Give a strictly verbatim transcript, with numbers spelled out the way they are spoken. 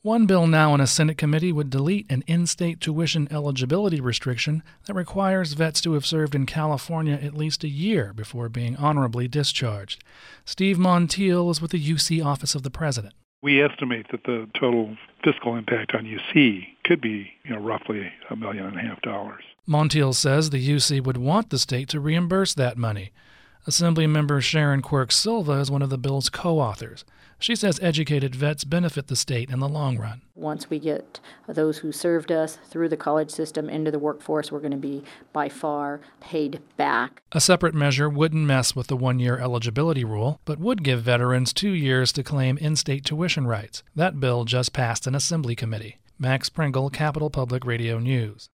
One bill now in a Senate committee would delete an in-state tuition eligibility restriction that requires vets to have served in California at least a year before being honorably discharged. Steve Montiel is with the U C Office of the President. We estimate that the total fiscal impact on U C could be, you know, roughly a million and a half dollars. Montiel says the U C would want the state to reimburse that money. Assemblymember Sharon Quirk Silva is one of the bill's co-authors. She says educated vets benefit the state in the long run. Once we get those who served us through the college system into the workforce, we're going to be by far paid back. A separate measure wouldn't mess with the one-year eligibility rule, but would give veterans two years to claim in-state tuition rights. That bill just passed an assembly committee. Max Pringle, Capital Public Radio News.